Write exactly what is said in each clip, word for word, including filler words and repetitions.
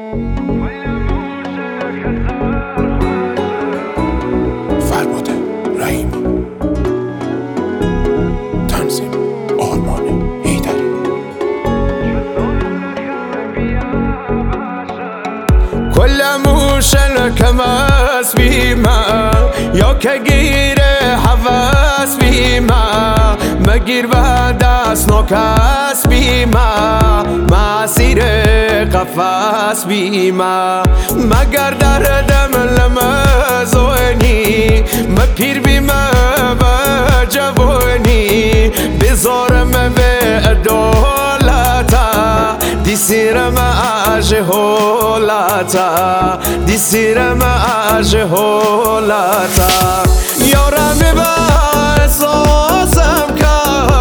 فرباده رحیم تنظیم آرمان هیدری كل موشن كماس بيما يا كجير حواس بيما مجير بعداس نوكاس بيما مسير قفاس بيما مگر دردم لما زوني مبير بيما بجووني بزورم بأدولتا دي سير ما أجهولاتا دي سير ما أجهولاتا يورم بأساسم كا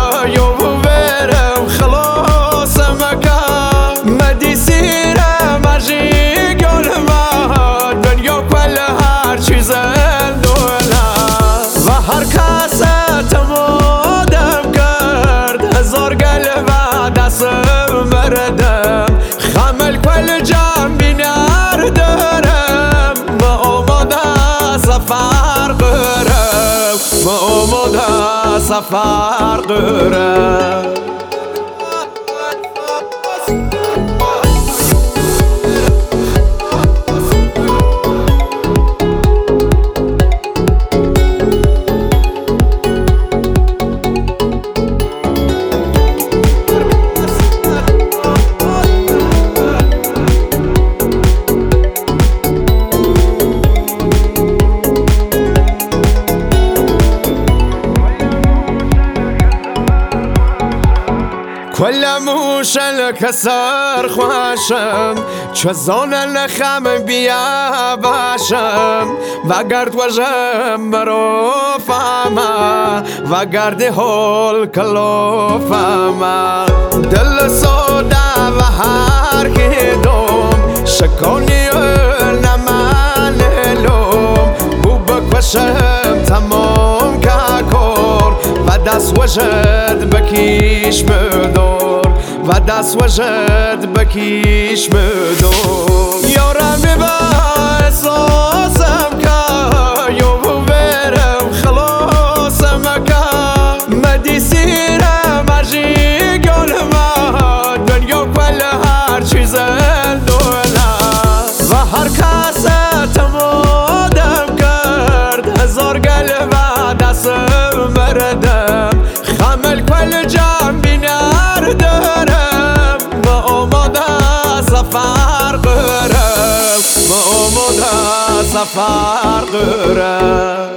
يوبرم خلاصم كا ما دي سير ما جيقول ما دنيا كل هر چیز دولا و هر کس تمادم کرد هزار قلب دستم مردم خمل کل جنبی نردرم ما آماده سفر قرم ما آماده سفر قرم كل موشن كسر خوشم چزان لخم بیا باشم و گرد وجم برو فاما و گرد هول کلو فاما دل سودا و هر که دوم شکونی نمان لوم بو بکشم تمام که کور و دست وجد بکیش مدور و دست وجد بکیش مدور یارم با احساسم که یو برم خلاصم که مدی سیرم عجی گل ما دنیا کل هر چیز دولا و هر کس تمادم کرد هزار قلب دستم مردم خمل کل جنبی نردرم ما آماده سفر قرم ما آماده سفر قرم